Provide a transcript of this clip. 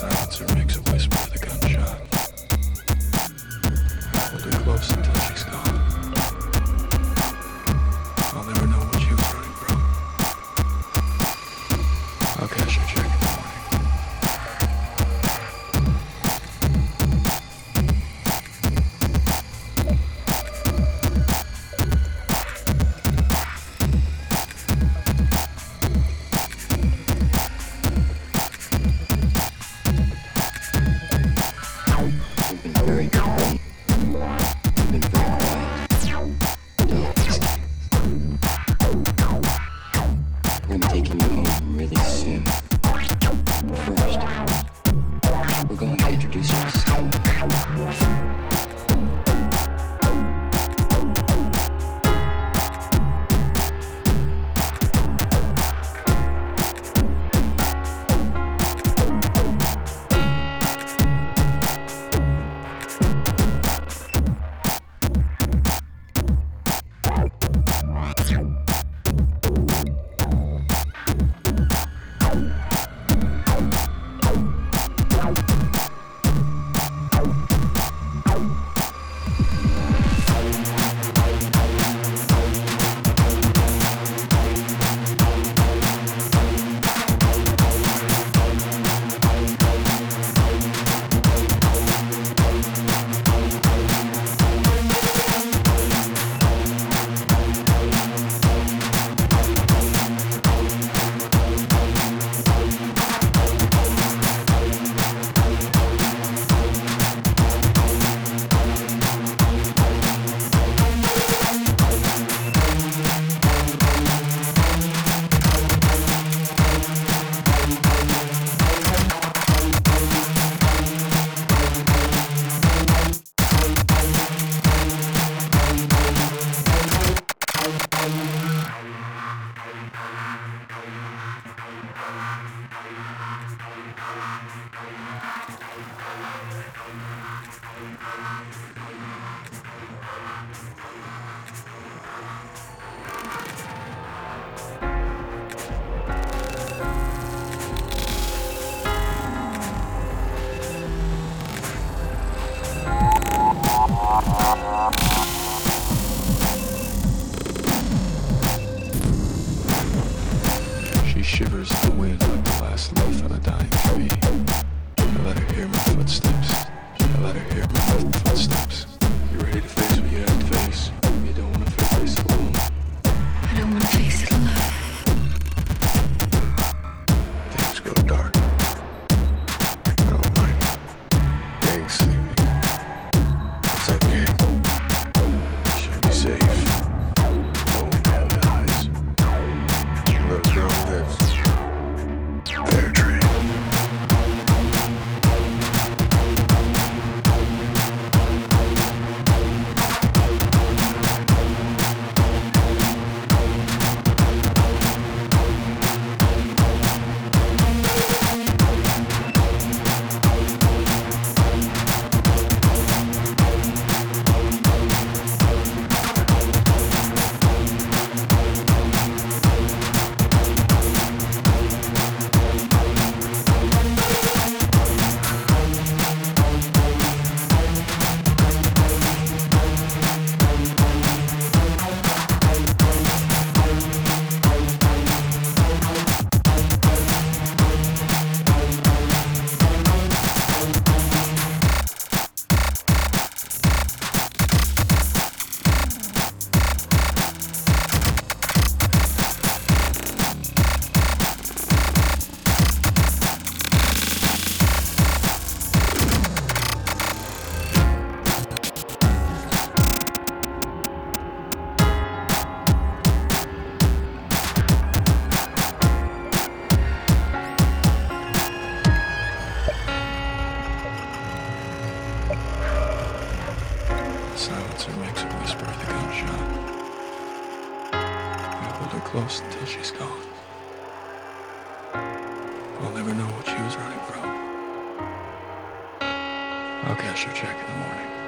Silencer makes a whisper of the gunshot. Hold her close until she's gone. I'll never know what she was running from. I'll cash her check in the morning. Very calm. You've been very quiet. We're gonna be taking you home really soon. First, we're going to introduce ourselves. She shivers in the wind like the last leaf on a dying tree. I let her hear my footsteps. I let her hear my footsteps. You ready to face what you have to face? You don't want to face it alone. I don't want to face it alone. Things go dark. I don't mind. Gang sleeping. It's okay. Should be safe. No man dies. Little girl lives. Fair trade. Silencer makes a whisper of the gunshot. I hold her close until she's gone. I'll never know what she was running from. I'll cash her check in the morning.